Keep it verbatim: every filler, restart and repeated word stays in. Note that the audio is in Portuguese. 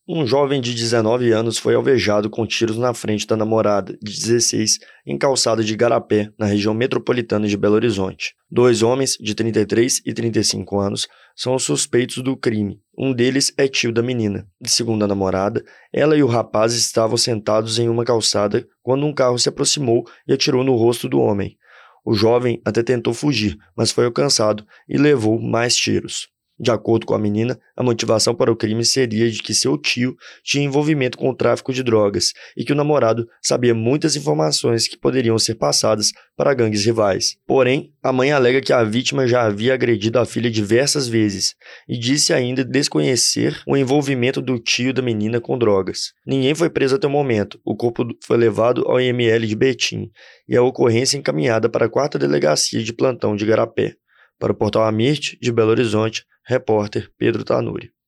Um jovem de dezenove anos foi alvejado com tiros na frente da namorada, de dezesseis, em calçada de Igarapé, na região metropolitana de Belo Horizonte. Dois homens, de trinta e três e trinta e cinco anos, são os suspeitos do crime. Um deles é tio da menina. Segundo a namorada, ela e o rapaz estavam sentados em uma calçada quando um carro se aproximou e atirou no rosto do homem. O jovem até tentou fugir, mas foi alcançado e levou mais tiros. De acordo com a menina, a motivação para o crime seria de que seu tio tinha envolvimento com o tráfico de drogas e que o namorado sabia muitas informações que poderiam ser passadas para gangues rivais. Porém, a mãe alega que a vítima já havia agredido a filha diversas vezes e disse ainda desconhecer o envolvimento do tio da menina com drogas. Ninguém foi preso até o momento. O corpo foi levado ao I M L de Betim e a ocorrência encaminhada para a quarta Delegacia de Plantão de Igarapé. Para o portal Amirte, de Belo Horizonte, repórter Pedro Tanuri.